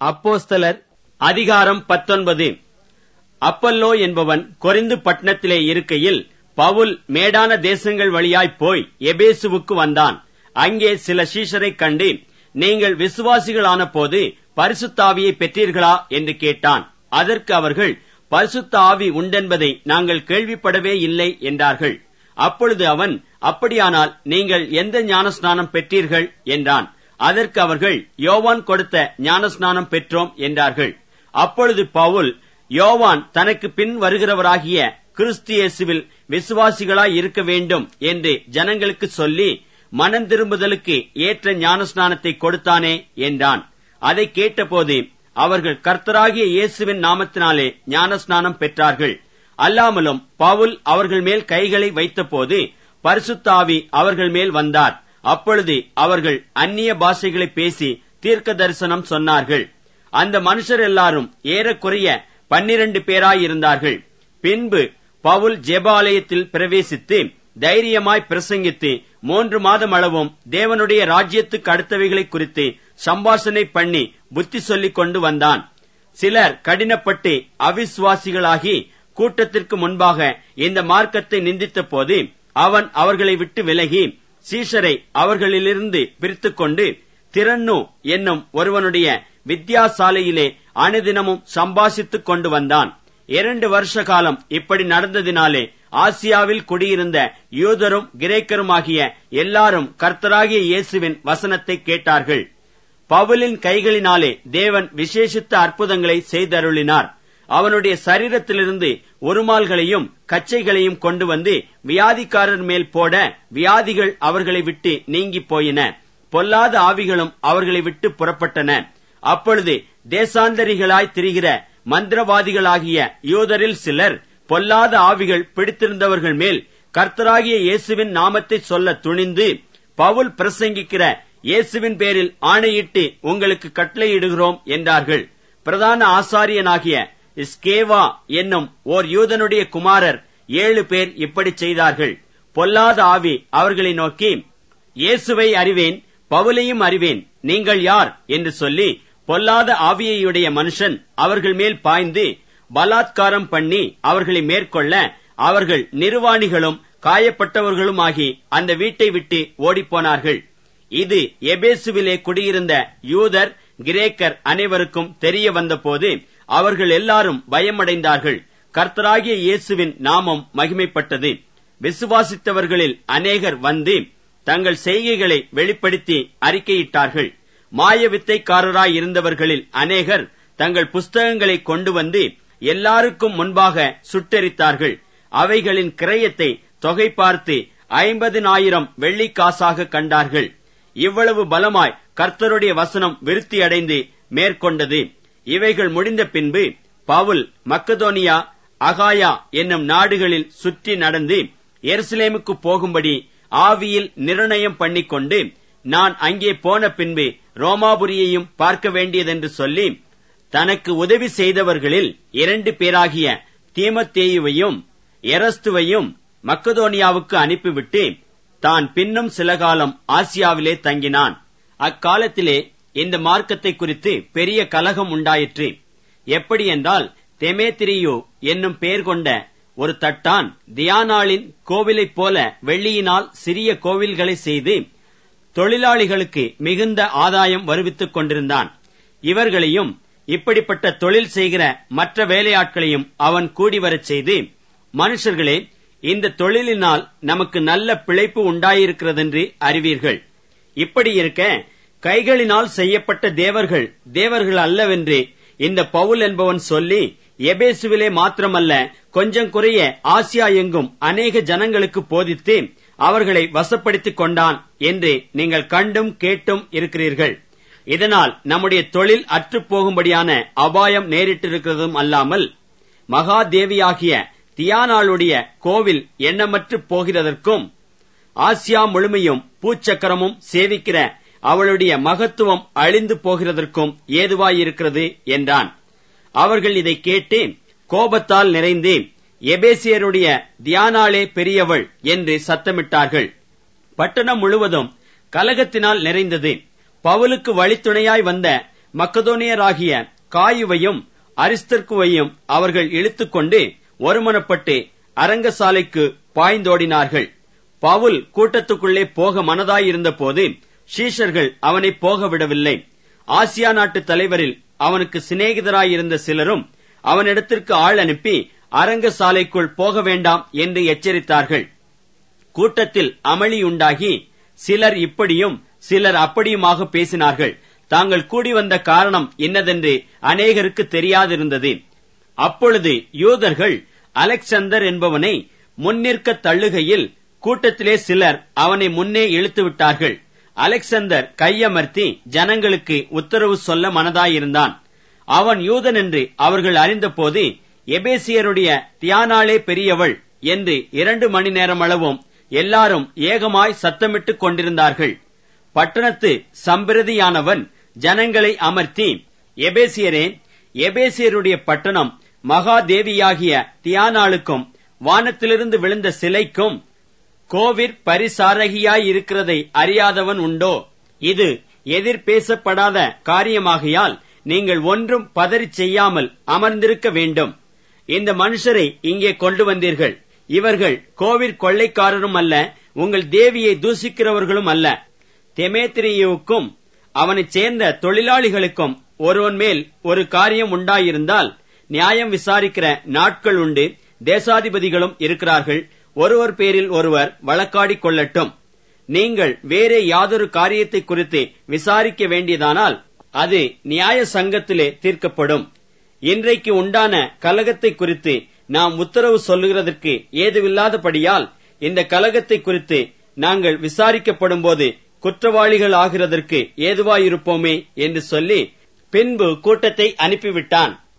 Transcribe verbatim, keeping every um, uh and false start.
அப்போஸ்தலர் அதிகாரம் பத்தொன்பது. அப்பல்லோ என்பவன் கொரிந்து பட்டணத்திலே இருக்கையில் பவுல் மேடான தேசங்கள் வழியாய் போய் எபேசுவுக்கு வந்தான். அங்கே சில சீஷரைக் கண்டு, நீங்கள் விசுவாசிகளான போது பரிசுத்த ஆவியை பெற்றீர்களா என்று கேட்டான். அதற்கு அவர்கள், பரிசுத்த ஆவி உண்டென்பதை நாங்கள் கேள்விப்படவே இல்லை என்றார்கள். அப்பொழுது அவன், அப்படியானால் நீங்கள் எந்த ஞானஸ்நானம் பெற்றீர்கள் என்றான். அதற்கு அவர்கள், யோவான் கொடுத்த ஞானஸ்நானம் பெற்றோம் என்றார்கள். அப்பொழுது பவுல், யோவான் தனக்கு பின் வருகிறவராகிய கிறிஸ்து இயேசுவில் விசுவாசிகளாய் இருக்க வேண்டும் என்று ஜனங்களுக்கு சொல்லி மனம் திரும்புதலுக்கு ஏற்ற ஞானஸ்நானத்தை கொடுத்தானே என்றான். அதை கேட்டபோது அவர்கள் கர்த்தராகிய இயேசுவின் நாமத்தினாலே ஞானஸ்நானம் பெற்றார்கள். அல்லாமலும் பவுல் அவர்கள் மேல் கைகளை வைத்தபோது பரிசுத்த ஆவி அவர்கள் மேல் வந்தார். அப்பொழுது அவர்கள் அந்நிய பாஷைகளை பேசி தீர்க்க தரிசனம் சொன்னார்கள். அந்த மனுஷர் எல்லாரும் ஏறக்குறைய பன்னிரண்டு பேராயிருந்தார்கள். பின்பு பவுல் ஜெபாலயத்தில் பிரவேசித்து தைரியமாய் பிரசங்கித்து மூன்று மாதம் அளவும் தேவனுடைய ராஜ்யத்துக்கு அடுத்தவைகளை குறித்து சம்பாஷணை பண்ணி புத்தி சொல்லிக் கொண்டு வந்தான். சிலர் கடினப்பட்டு அவிசுவாசிகளாகி கூட்டத்திற்கு முன்பாக இந்த மார்க்கத்தை நிந்தித்த போது அவன் அவர்களை விட்டு விலகி சீஷரை அவர்களிலிருந்து பிரித்துக் கொண்டு திரன்னு என்னும் ஒருவனுடைய வித்யாசாலையிலே அனுதினமும் சம்பாஷித்துக் கொண்டு வந்தான். இரண்டு வருஷ காலம் இப்படி நடந்ததினாலே ஆசியாவில் குடியிருந்த யூதரும் கிரேக்கருமாகிய எல்லாரும் கர்த்தராகிய இயேசுவின் வசனத்தை கேட்டார்கள். பவுலின் கைகளினாலே தேவன் விசேஷித்த அற்புதங்களை செய்தருளினார். அவனுடைய சரீரத்திலிருந்து உருமால்களையும் கச்சைகளையும் கொண்டு வந்து வியாதிக்காரர் மேல் போட வியாதிகள் அவர்களை விட்டு நீங்கி போயின. பொல்லாத ஆவிகளும் அவர்களை விட்டு புறப்பட்டன. அப்பொழுது தேசாந்தரிகளாய் திரிகிற மந்திரவாதிகளாகிய யூதரில் சிலர் பொல்லாத ஆவிகள் பிடித்திருந்தவர்கள் மேல் கர்த்தராகிய இயேசுவின் நாமத்தை சொல்ல துணிந்து, பவுல் பிரசங்கிக்கிற இயேசுவின் பேரில் ஆணையிட்டு உங்களுக்கு கட்டளையிடுகிறோம் என்றார்கள். பிரதான ஆசாரியனாகிய ஸ்கேவா என்னும் ஓர் யூதனுடைய குமாரர் ஏழு பேர் இப்படி செய்தார்கள். பொல்லாத ஆவி அவர்களை நோக்கி, இயேசுவை அறிவேன், பவுலையும் அறிவேன், நீங்கள் யார் என்று சொல்லி பொல்லாத ஆவியையுடைய மனுஷன் அவர்கள் மேல் பாய்ந்து பலாத்காரம் பண்ணி அவர்களை மேற்கொள்ள அவர்கள் நிர்வாணிகளும் காயப்பட்டவர்களுமாகி அந்த வீட்டை விட்டு ஓடிப்போனார்கள். இது எபேசுவிலே குடியிருந்த யூதர் கிரேக்கர் அனைவருக்கும் தெரிய வந்தபோது அவர்கள் எல்லாரும் பயமடைந்தார்கள். கர்த்தராகிய இயேசுவின் நாமம் மகிமைப்பட்டது. விசுவாசித்தவர்களில் அநேகர் வந்து தங்கள் செய்கைகளை வெளிப்படுத்தி அறிக்கையிட்டார்கள். மாய வித்தைக்காரராய் இருந்தவர்களில் அநேகர் தங்கள் புஸ்தகங்களை கொண்டு வந்து எல்லாருக்கும் முன்பாக சுட்டெரித்தார்கள். அவைகளின் கிரயத்தை தொகை பார்த்து ஐம்பதினாயிரம் வெள்ளிக்காசாக கண்டார்கள். இவ்வளவு பலமாய் கர்த்தருடைய வசனம் விருத்தியடைந்து மேற்கொண்டது. இவைகள் முடிந்த பின்பு பவுல் மக்கதோனியா, அகாயா என்னும் நாடுகளில் சுற்றி நடந்து எருசலேமுக்கு போகும்படி ஆவியில் நிர்ணயம் பண்ணிக்கொண்டு, நான் அங்கே போன பின்பு ரோமாபுரியையும் பார்க்க வேண்டியதென்று சொல்லி தனக்கு உதவி செய்தவர்களில் இரண்டு பேராகிய தீமத்தேயுவையும் எரஸ்துவையும் மக்கதோனியாவுக்கு அனுப்பிவிட்டு தான் பின்னும் சில காலம் ஆசியாவிலே தங்கினான். அக்காலத்திலே இந்த மார்க்கத்தை குறித்து பெரிய கலகம் உண்டாயிற்று. எப்படி என்றால், தெமேத்திரியு என்னும் பெயர் கொண்ட ஒரு தட்டான் தியானாளின் கோவிலைப் போல வெள்ளியினால் சிறிய கோவில்களை செய்து தொழிலாளிகளுக்கு மிகுந்த ஆதாயம் வருவித்துக் கொண்டிருந்தான். இவர்களையும் இப்படிப்பட்ட தொழில் செய்கிற மற்ற வேலையாட்களையும் அவன் கூடிவரச் செய்து, மனுஷர்களே, இந்த தொழிலினால் நமக்கு நல்ல பிழைப்பு உண்டாயிருக்கிறதென்று அறிவீர்கள். இப்படி இருக்க கைகளினால் செய்யப்பட்ட தேவர்கள் தேவர்கள் அல்லவென்று இந்த பவுல் என்பவன் சொல்லி எபேசுவிலே மாத்திரமல்ல, கொஞ்சம் குறைய ஆசியா எங்கும் அநேக ஜனங்களுக்கு போதித்து அவர்களை வசப்படுத்திக் கொண்டான் என்று நீங்கள் கண்டும் கேட்டும் இருக்கிறீர்கள். இதனால் நம்முடைய தொழில் அற்றுப் போகும்படியான அபாயம் நேரிட்டிருக்கிறதும் அல்லாமல், மகாதேவியாகிய தியானாளுடைய கோவில் எண்ணமற்று போகிறதற்கும் ஆசியா முழுமையும் பூச்சக்கரமும் சேவிக்கிற அவளுடைய மகத்துவம் அழிந்து போகிறதற்கும் ஏதுவாயிருக்கிறது என்றான். அவர்கள் இதை கேட்டு கோபத்தால் நிறைந்து, எபேசியருடைய தியானாளே பெரியவள் என்று சத்தமிட்டார்கள். பட்டணம் முழுவதும் கலகத்தினால் நிறைந்தது. பவுலுக்கு வழித்துணையாய் வந்த மக்கதோனியராகிய காயுவையும் அரிஸ்தர்க்குவையும் அவர்கள் இழுத்துக்கொண்டு ஒருமனப்பட்டு அரங்கசாலைக்கு பாய்ந்தோடினார்கள். பவுல் கூட்டத்துக்குள்ளே போக மனதாயிருந்த போது சீஷர்கள் அவனை போக விடவில்லை. ஆசியா நாட்டு தலைவரில் அவனுக்கு சிநேகிதராயிருந்த சிலரும் அவனிடத்திற்கு ஆள் அனுப்பி அரங்கசாலைக்குள் போக வேண்டாம் என்று எச்சரித்தார்கள். கூட்டத்தில் அமளியுண்டாகி சிலர் இப்படியும் சிலர் அப்படியுமாக பேசினார்கள். தாங்கள் கூடி வந்த காரணம் இன்னதென்று அநேகருக்கு தெரியாதிருந்தது. அப்பொழுது யூதர்கள் அலெக்சந்தர் என்பவனை முன்னிற்க தள்ளுகையில் கூட்டத்திலே சிலர் அவனை முன்னே இழுத்து விட்டார்கள். அலெக்சந்தர் கையமர்த்தி ஜனங்களுக்கு உத்தரவு சொல்ல மனதாயிருந்தான். அவன் யூதன் என்று அவர்கள் அறிந்தபோது, எபேசியருடைய தியானாளே பெரியவள் என்று இரண்டு மணி நேரம் அளவும் எல்லாரும் ஏகமாய் சத்தமிட்டுக் கொண்டிருந்தார்கள். பட்டணத்து சம்பிரதியானவன் ஜனங்களை அமர்த்தி, எபேசியரே, எபேசியருடைய பட்டணம் மகாதேவியாகிய தியானாளுக்கும் வானத்திலிருந்து விழுந்த சிலைக்கும் கோவிற் பரிசாரகியாயிருக்கிறதை அறியாதவன் உண்டோ? இது எதிர் பேசப்படாத காரியமாகையால் நீங்கள் ஒன்றும் பதறிச் செய்யாமல் அமர்ந்திருக்க வேண்டும். இந்த மனுஷரை இங்கே கொண்டு வந்தீர்கள். இவர்கள் கோவிற் கொள்ளைக்காரரும் அல்ல, உங்கள் தேவியை தூசிக்கிறவர்களும் அல்ல. தெமேத்திரியுவுக்கும் அவனைச் சேர்ந்த தொழிலாளிகளுக்கும் ஒருவன் மேல் ஒரு காரியம் உண்டாயிருந்தால் நியாயம் விசாரிக்கிற நாட்கள் உண்டு. தேசாதிபதிகளும் இருக்கிறார்கள். ஒருவர் பேரில் ஒருவர் வழக்காடிக் கொள்ளட்டும். நீங்கள் வேறே யாதொரு காரியத்தை குறித்து விசாரிக்க வேண்டியதானால் அது நியாய சங்கத்திலே தீர்க்கப்படும். இன்றைக்கு உண்டான கலகத்தை குறித்து நாம் உத்தரவு சொல்லுகிறதற்கு ஏதுவில்லாதபடியால் இந்த கலகத்தை குறித்து நாங்கள் விசாரிக்கப்படும் போது குற்றவாளிகள் ஆகிறதற்கு ஏதுவாயிருப்போமே என்று சொல்லி பின்பு கூட்டத்தை அனுப்பிவிட்டான்.